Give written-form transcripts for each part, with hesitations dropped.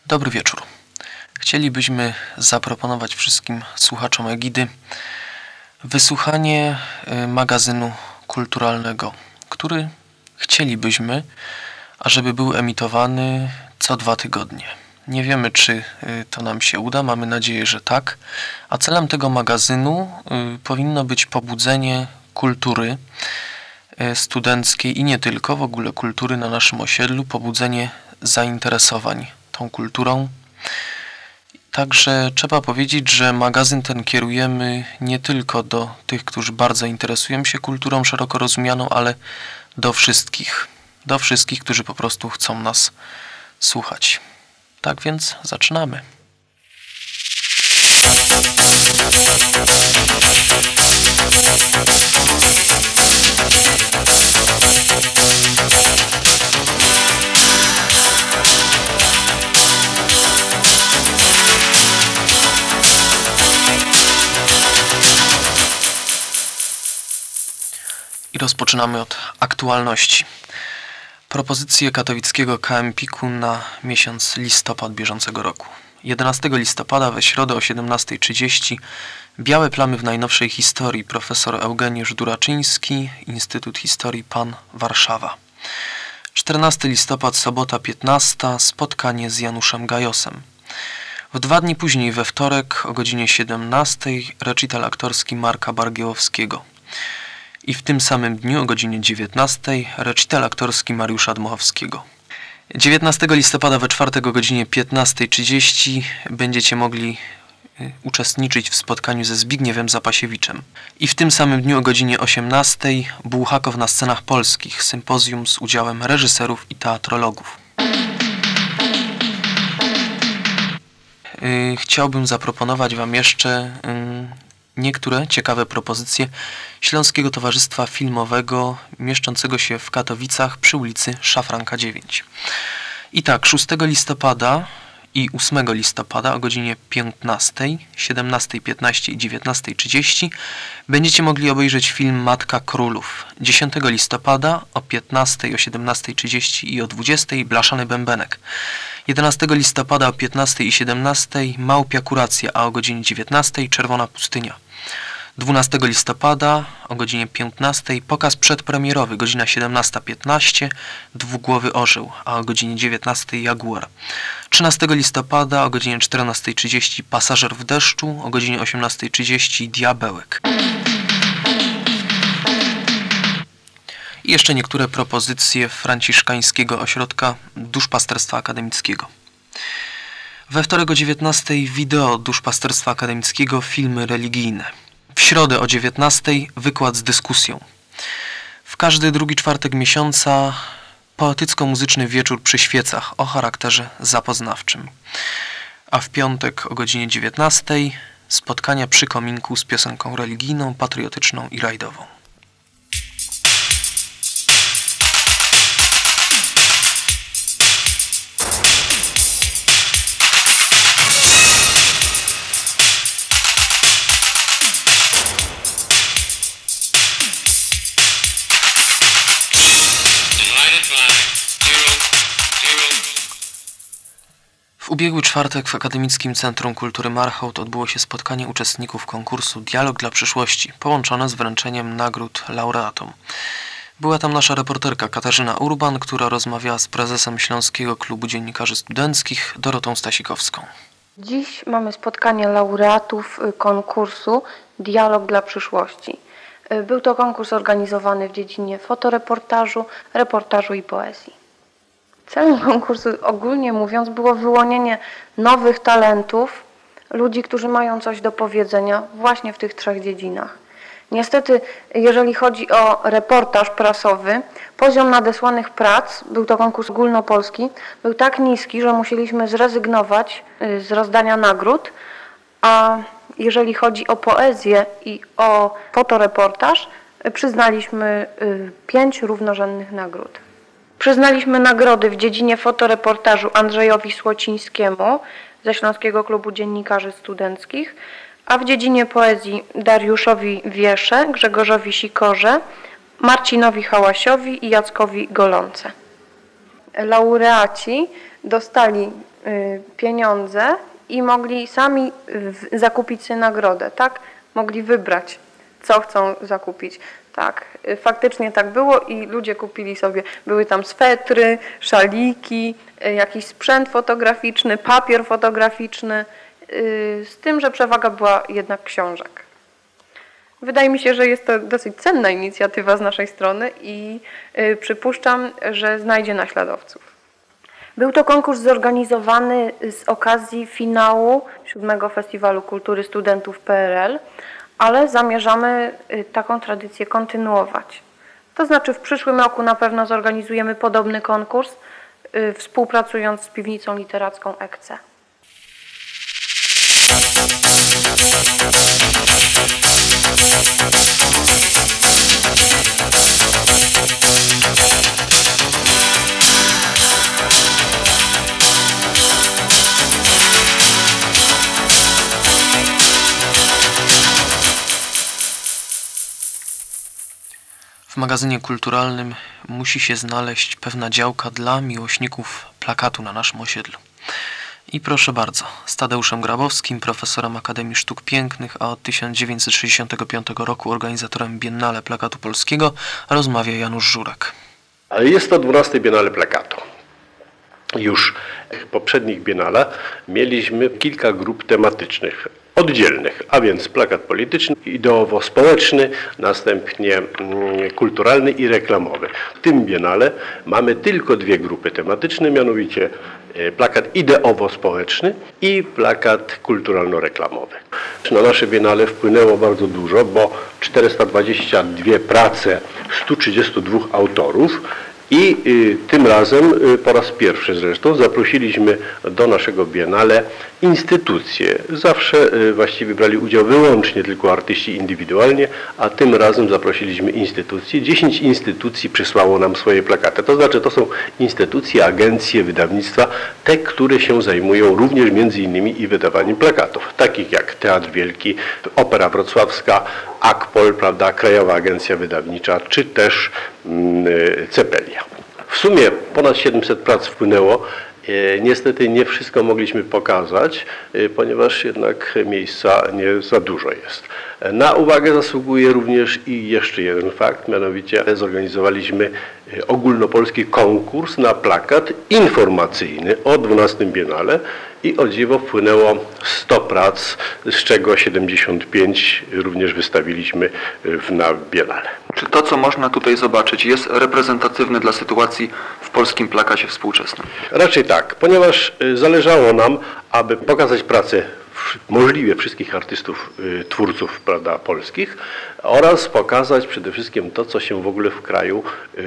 Dobry wieczór. Chcielibyśmy zaproponować wszystkim słuchaczom Egidy wysłuchanie magazynu kulturalnego, który chcielibyśmy, ażeby był emitowany co 2 tygodnie. Nie wiemy, czy to nam się uda, mamy nadzieję, że tak, a celem tego magazynu powinno być pobudzenie kultury studenckiej i nie tylko, w ogóle kultury na naszym osiedlu, pobudzenie zainteresowań tą kulturą. Także trzeba powiedzieć, że magazyn ten kierujemy nie tylko do tych, którzy bardzo interesują się kulturą szeroko rozumianą, ale do wszystkich, którzy po prostu chcą nas słuchać. Tak więc zaczynamy. I rozpoczynamy od aktualności. Propozycje katowickiego KM-PiK-u na miesiąc listopad bieżącego roku. 11 listopada we środę o 17:30 Białe plamy w najnowszej historii. Profesor Eugeniusz Duraczyński, Instytut Historii PAN Warszawa. 14 listopad, sobota 15, spotkanie z Januszem Gajosem. W 2 dni później, we wtorek o godzinie 17, recital aktorski Marka Bargiełowskiego. I w tym samym dniu o godzinie 19 recital aktorski Mariusza Dmochowskiego. 19 listopada we czwartek o godzinie 15:30 będziecie mogli uczestniczyć w spotkaniu ze Zbigniewem Zapasiewiczem. I w tym samym dniu o godzinie 18 Bułhakow na scenach polskich, sympozjum z udziałem reżyserów i teatrologów. Chciałbym zaproponować Wam jeszcze niektóre ciekawe propozycje Śląskiego Towarzystwa Filmowego mieszczącego się w Katowicach przy ulicy Szafranka 9. I tak, 6 listopada i 8 listopada o godzinie 15, 17:15 i 19:30 będziecie mogli obejrzeć film Matka Królów. 10 listopada o 15, o 17:30 i o 20 Blaszany Bębenek. 11 listopada o 15 i 17 Małpia Kuracja, a o godzinie 19 Czerwona Pustynia. 12 listopada o godzinie 15 pokaz przedpremierowy, godzina 17:15 Dwugłowy Orzeł, a o godzinie 19 Jaguar. 13 listopada o godzinie 14:30 Pasażer w deszczu, o godzinie 18:30 Diabełek. I jeszcze niektóre propozycje Franciszkańskiego Ośrodka Duszpasterstwa Akademickiego. We wtorek o 19 wideo Duszpasterstwa Akademickiego, filmy religijne. W środę o 19 wykład z dyskusją. W każdy drugi czwartek miesiąca poetycko-muzyczny wieczór przy świecach o charakterze zapoznawczym. A w piątek o godzinie 19 spotkania przy kominku z piosenką religijną, patriotyczną i rajdową. W ubiegły czwartek w Akademickim Centrum Kultury Marchołt odbyło się spotkanie uczestników konkursu Dialog dla przyszłości, połączone z wręczeniem nagród laureatom. Była tam nasza reporterka Katarzyna Urban, która rozmawiała z prezesem Śląskiego Klubu Dziennikarzy Studenckich Dorotą Stasikowską. Dziś mamy spotkanie laureatów konkursu Dialog dla przyszłości. Był to konkurs organizowany w dziedzinie fotoreportażu, reportażu i poezji. Celem konkursu, ogólnie mówiąc, było wyłonienie nowych talentów, ludzi, którzy mają coś do powiedzenia właśnie w tych 3 dziedzinach. Niestety, jeżeli chodzi o reportaż prasowy, poziom nadesłanych prac, był to konkurs ogólnopolski, był tak niski, że musieliśmy zrezygnować z rozdania nagród, a jeżeli chodzi o poezję i o fotoreportaż, przyznaliśmy 5 równorzędnych nagród. Przyznaliśmy nagrody w dziedzinie fotoreportażu Andrzejowi Słocińskiemu ze Śląskiego Klubu Dziennikarzy Studenckich, a w dziedzinie poezji Dariuszowi Wiesze, Grzegorzowi Sikorze, Marcinowi Hałasiowi i Jackowi Golące. laureaci dostali pieniądze i mogli sami zakupić sobie nagrodę, tak? Mogli wybrać, co chcą zakupić. Tak, faktycznie tak było i ludzie kupili sobie, były tam swetry, szaliki, jakiś sprzęt fotograficzny, papier fotograficzny, z tym, że przewaga była jednak książek. Wydaje mi się, że jest to dosyć cenna inicjatywa z naszej strony i przypuszczam, że znajdzie naśladowców. Był to konkurs zorganizowany z okazji finału 7. Festiwalu Kultury Studentów PRL, ale zamierzamy taką tradycję kontynuować. To znaczy w przyszłym roku na pewno zorganizujemy podobny konkurs, współpracując z Piwnicą Literacką EKCE. W magazynie kulturalnym musi się znaleźć pewna działka dla miłośników plakatu na naszym osiedlu. I proszę bardzo, z Tadeuszem Grabowskim, profesorem Akademii Sztuk Pięknych, a od 1965 roku organizatorem Biennale Plakatu Polskiego, rozmawia Janusz Żurek. Ale jest to 12. Biennale Plakatu. Już w poprzednich biennale mieliśmy kilka grup tematycznych, oddzielnych, a więc plakat polityczny, ideowo-społeczny, następnie kulturalny i reklamowy. W tym biennale mamy tylko dwie grupy tematyczne, mianowicie plakat ideowo-społeczny i plakat kulturalno-reklamowy. Na nasze biennale wpłynęło bardzo dużo, bo 422 prace 132 autorów. I tym razem, po raz pierwszy zresztą, zaprosiliśmy do naszego biennale instytucje. Zawsze właściwie brali udział wyłącznie tylko artyści indywidualnie, a tym razem zaprosiliśmy instytucje. 10 instytucji przysłało nam swoje plakaty. To znaczy to są instytucje, agencje, wydawnictwa, te, które się zajmują również między innymi i wydawaniem plakatów, takich jak Teatr Wielki, Opera Wrocławska, Akpol, prawda, Krajowa Agencja Wydawnicza, czy też Cepelia. W sumie ponad 700 prac wpłynęło. Niestety nie wszystko mogliśmy pokazać, ponieważ jednak miejsca nie za dużo jest. Na uwagę zasługuje również i jeszcze jeden fakt, mianowicie zorganizowaliśmy ogólnopolski konkurs na plakat informacyjny o 12. Biennale i o dziwo wpłynęło 100 prac, z czego 75 również wystawiliśmy na Biennale. Czy to, co można tutaj zobaczyć, jest reprezentatywne dla sytuacji w polskim plakacie współczesnym? Raczej tak, ponieważ zależało nam, aby pokazać pracę możliwie wszystkich artystów, twórców, prawda, polskich oraz pokazać przede wszystkim to, co się w ogóle w kraju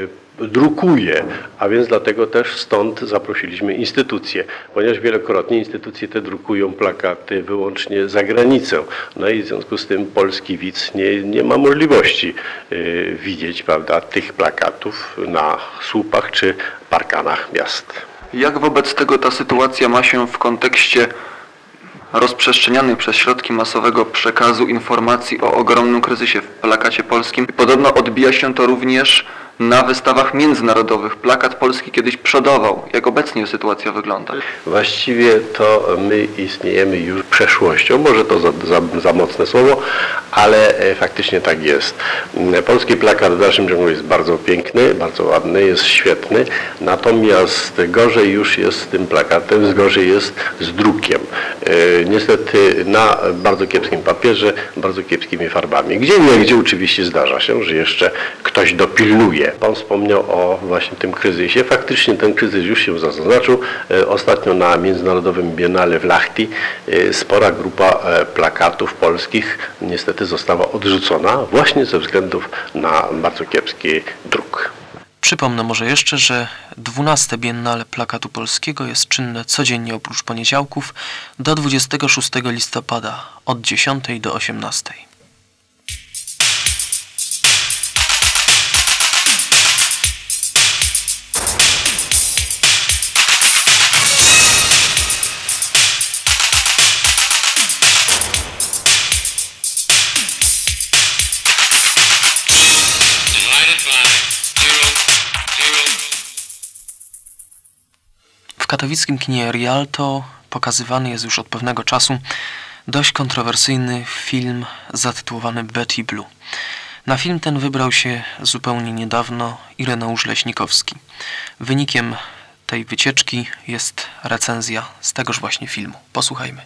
drukuje, a więc dlatego też stąd zaprosiliśmy instytucje, ponieważ wielokrotnie instytucje te drukują plakaty wyłącznie za granicą. No i w związku z tym polski widz nie ma możliwości widzieć, prawda, tych plakatów na słupach czy parkanach miast. Jak wobec tego ta sytuacja ma się w kontekście rozprzestrzenianej przez środki masowego przekazu informacji o ogromnym kryzysie w plakacie polskim? Podobno odbija się to również na wystawach międzynarodowych. Plakat polski kiedyś przodował. Jak obecnie sytuacja wygląda? Właściwie to my istniejemy już przeszłością, może to za mocne słowo, ale faktycznie tak jest. Polski plakat w dalszym ciągu jest bardzo piękny, bardzo ładny, jest świetny, natomiast gorzej już jest z tym plakatem, gorzej jest z drukiem. Niestety na bardzo kiepskim papierze, bardzo kiepskimi farbami. Gdzie oczywiście zdarza się, że jeszcze ktoś dopilnuje. Pan wspomniał o właśnie tym kryzysie. Faktycznie ten kryzys już się zaznaczył. Ostatnio na Międzynarodowym Biennale w Lahti spora grupa plakatów polskich niestety została odrzucona właśnie ze względów na bardzo kiepski druk. Przypomnę może jeszcze, że 12. Biennale Plakatu Polskiego jest czynne codziennie oprócz poniedziałków do 26 listopada od 10 do 18. katowickim kinie Rialto pokazywany jest już od pewnego czasu dość kontrowersyjny film zatytułowany Betty Blue. Na film ten wybrał się zupełnie niedawno Ireneusz Leśnikowski. Wynikiem tej wycieczki jest recenzja z tegoż właśnie filmu. Posłuchajmy.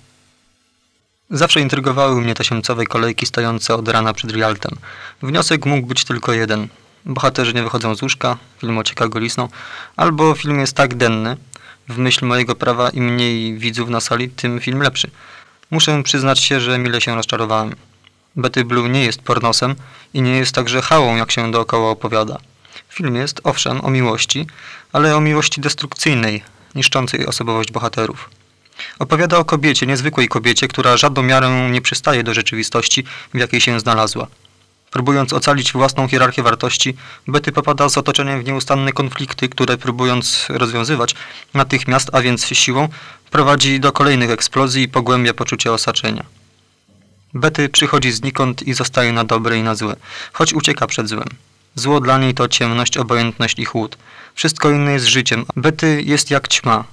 Zawsze intrygowały mnie te siemcowe kolejki stojące od rana przed Rialtem. Wniosek mógł być tylko jeden. Bohaterzy nie wychodzą z łóżka, film ocieka golisną, albo film jest tak denny. W myśl mojego prawa im mniej widzów na sali, tym film lepszy. Muszę przyznać się, że mile się rozczarowałem. Betty Blue nie jest pornosem i nie jest także hałą, jak się dookoła opowiada. Film jest, owszem, o miłości, ale o miłości destrukcyjnej, niszczącej osobowość bohaterów. Opowiada o kobiecie, niezwykłej kobiecie, która żadną miarę nie przystaje do rzeczywistości, w jakiej się znalazła. Próbując ocalić własną hierarchię wartości, Betty popada z otoczeniem w nieustanne konflikty, które próbując rozwiązywać natychmiast, a więc siłą, prowadzi do kolejnych eksplozji i pogłębia poczucie osaczenia. Betty przychodzi znikąd i zostaje na dobre i na złe, choć ucieka przed złem. Zło dla niej to ciemność, obojętność i chłód. Wszystko inne jest życiem. Betty jest jak ćma.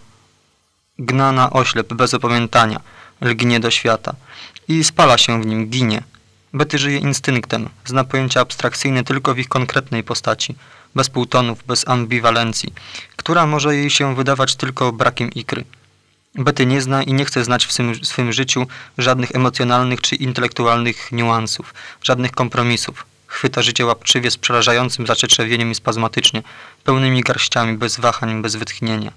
Gna na oślep, bez opamiętania, lgnie do świata i spala się w nim, ginie. Betty żyje instynktem, zna pojęcia abstrakcyjne tylko w ich konkretnej postaci, bez półtonów, bez ambiwalencji, która może jej się wydawać tylko brakiem ikry. Betty nie zna i nie chce znać w swym życiu żadnych emocjonalnych czy intelektualnych niuansów, żadnych kompromisów. Chwyta życie łapczywie z przerażającym zacietrzewieniem i spazmatycznie, pełnymi garściami, bez wahań, bez wytchnienia.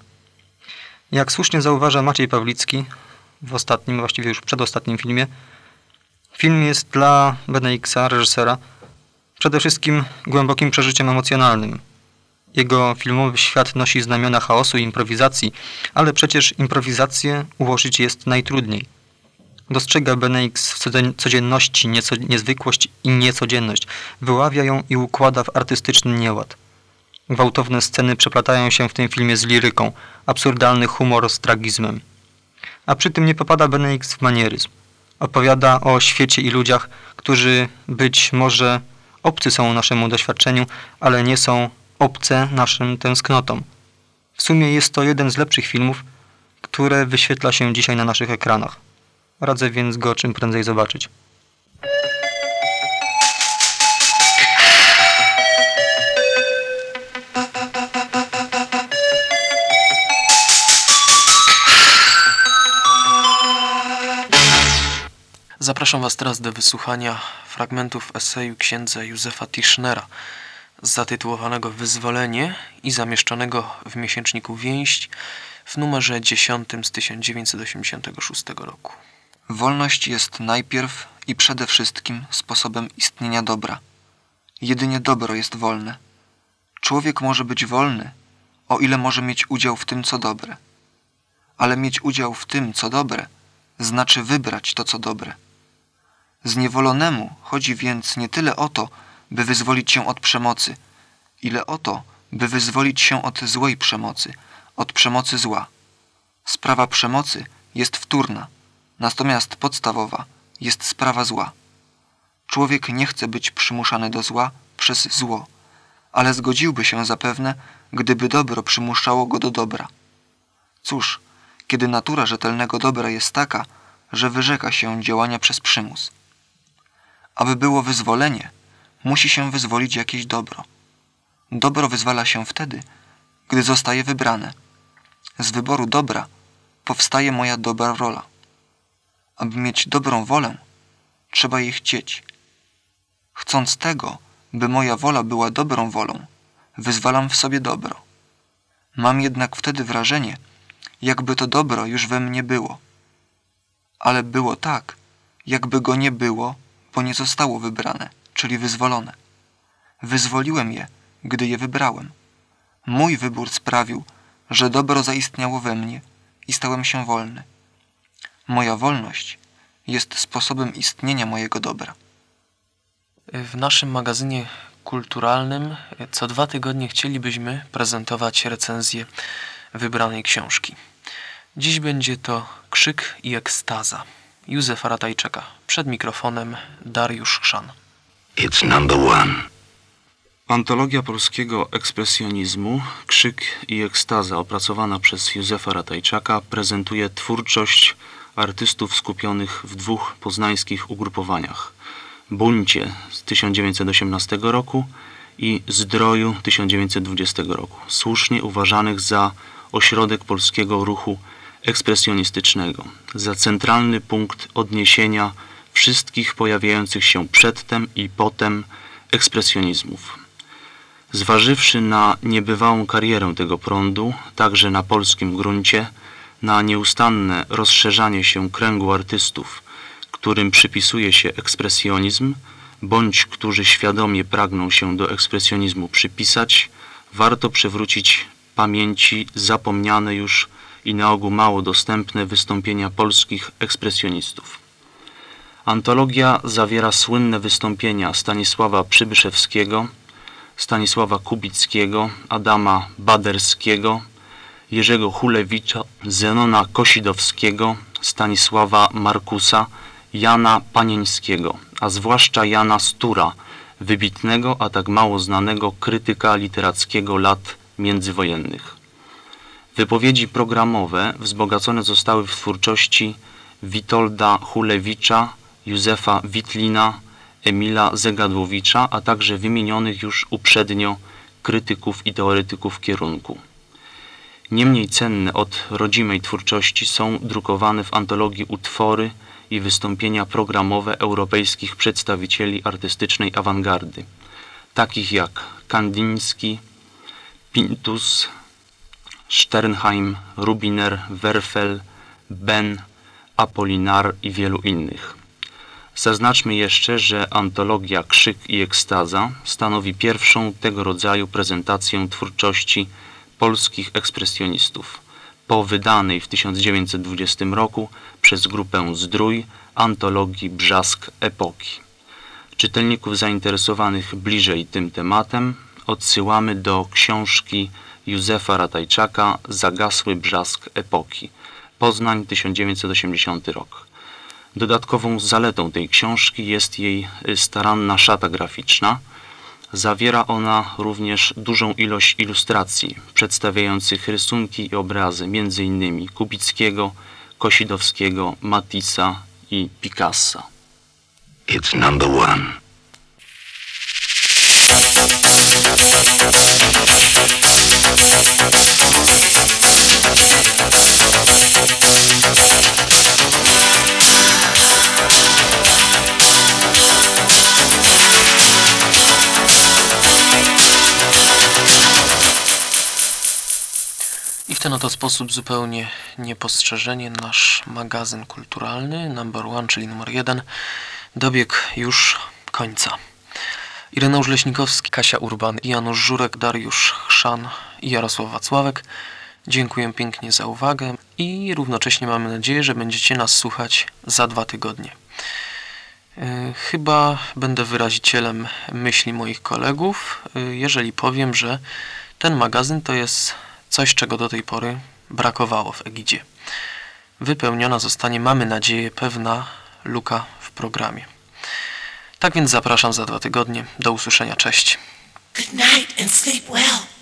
Jak słusznie zauważa Maciej Pawlicki w ostatnim, właściwie już przedostatnim filmie, film jest dla Beneiksa, reżysera, przede wszystkim głębokim przeżyciem emocjonalnym. Jego filmowy świat nosi znamiona chaosu i improwizacji, ale przecież improwizację ułożyć jest najtrudniej. Dostrzega Beneiks w codzienności niezwykłość i niecodzienność, wyławia ją i układa w artystyczny nieład. Gwałtowne sceny przeplatają się w tym filmie z liryką, absurdalny humor z tragizmem. A przy tym nie popada Beneiks w manieryzm. Opowiada o świecie i ludziach, którzy być może obcy są naszemu doświadczeniu, ale nie są obce naszym tęsknotom. W sumie jest to jeden z lepszych filmów, które wyświetla się dzisiaj na naszych ekranach. Radzę więc go czym prędzej zobaczyć. Zapraszam Was teraz do wysłuchania fragmentów eseju księdza Józefa Tischnera zatytułowanego Wyzwolenie i zamieszczonego w miesięczniku Więź w numerze 10 z 1986 roku. Wolność jest najpierw i przede wszystkim sposobem istnienia dobra. Jedynie dobro jest wolne. Człowiek może być wolny, o ile może mieć udział w tym, co dobre. Ale mieć udział w tym, co dobre, znaczy wybrać to, co dobre. Zniewolonemu chodzi więc nie tyle o to, by wyzwolić się od przemocy, ile o to, by wyzwolić się od złej przemocy, od przemocy zła. Sprawa przemocy jest wtórna, natomiast podstawowa jest sprawa zła. Człowiek nie chce być przymuszany do zła przez zło, ale zgodziłby się zapewne, gdyby dobro przymuszało go do dobra. Cóż, kiedy natura rzetelnego dobra jest taka, że wyrzeka się działania przez przymus. Aby było wyzwolenie, musi się wyzwolić jakieś dobro. Dobro wyzwala się wtedy, gdy zostaje wybrane. Z wyboru dobra powstaje moja dobra wola. Aby mieć dobrą wolę, trzeba jej chcieć. Chcąc tego, by moja wola była dobrą wolą, wyzwalam w sobie dobro. Mam jednak wtedy wrażenie, jakby to dobro już we mnie było. Ale było tak, jakby go nie było, bo nie zostało wybrane, czyli wyzwolone. Wyzwoliłem je, gdy je wybrałem. Mój wybór sprawił, że dobro zaistniało we mnie i stałem się wolny. Moja wolność jest sposobem istnienia mojego dobra. W naszym magazynie kulturalnym co 2 tygodnie chcielibyśmy prezentować recenzję wybranej książki. Dziś będzie to Krzyk i ekstaza Józefa Ratajczaka. Przed mikrofonem Dariusz Chrzan. It's number one. Antologia polskiego ekspresjonizmu Krzyk i ekstaza, opracowana przez Józefa Ratajczaka, prezentuje twórczość artystów skupionych w dwóch poznańskich ugrupowaniach: Buncie z 1918 roku i Zdroju 1920 roku, słusznie uważanych za ośrodek polskiego ruchu ekspresjonistycznego, za centralny punkt odniesienia wszystkich pojawiających się przedtem i potem ekspresjonizmów. Zważywszy na niebywałą karierę tego prądu, także na polskim gruncie, na nieustanne rozszerzanie się kręgu artystów, którym przypisuje się ekspresjonizm, bądź którzy świadomie pragną się do ekspresjonizmu przypisać, warto przywrócić pamięci zapomniane już i na ogół mało dostępne wystąpienia polskich ekspresjonistów. Antologia zawiera słynne wystąpienia Stanisława Przybyszewskiego, Stanisława Kubickiego, Adama Baderskiego, Jerzego Hulewicza, Zenona Kosidowskiego, Stanisława Markusa, Jana Panieńskiego, a zwłaszcza Jana Stura, wybitnego, a tak mało znanego krytyka literackiego lat międzywojennych. Wypowiedzi programowe wzbogacone zostały w twórczości Witolda Hulewicza, Józefa Witlina, Emila Zegadłowicza, a także wymienionych już uprzednio krytyków i teoretyków kierunku. Niemniej cenne od rodzimej twórczości są drukowane w antologii utwory i wystąpienia programowe europejskich przedstawicieli artystycznej awangardy, takich jak Kandiński, Pintus, Sternheim, Rubiner, Werfel, Ben, Apolinar i wielu innych. Zaznaczmy jeszcze, że antologia Krzyk i ekstaza stanowi pierwszą tego rodzaju prezentację twórczości polskich ekspresjonistów, po wydanej w 1920 roku przez grupę Zdrój antologii Brzask Epoki. Czytelników zainteresowanych bliżej tym tematem odsyłamy do książki Józefa Ratajczaka Zagasły brzask epoki, Poznań 1980 rok. Dodatkową zaletą tej książki jest jej staranna szata graficzna. Zawiera ona również dużą ilość ilustracji przedstawiających rysunki i obrazy m.in. Kubickiego, Kosidowskiego, Matissa i Picassa. It's number one. I w ten oto sposób zupełnie niepostrzeżenie nasz magazyn kulturalny number one, czyli numer 1, dobiegł już końca. Ireneusz Leśnikowski, Kasia Urban, Janusz Żurek, Dariusz Chrzan i Jarosław Wacławek. Dziękuję pięknie za uwagę i równocześnie mamy nadzieję, że będziecie nas słuchać za 2 tygodnie. Chyba będę wyrazicielem myśli moich kolegów, jeżeli powiem, że ten magazyn to jest coś, czego do tej pory brakowało w Egidzie. Wypełniona zostanie, mamy nadzieję, pewna luka w programie. Tak więc zapraszam za 2 tygodnie. Do usłyszenia. Cześć. Good night and sleep well.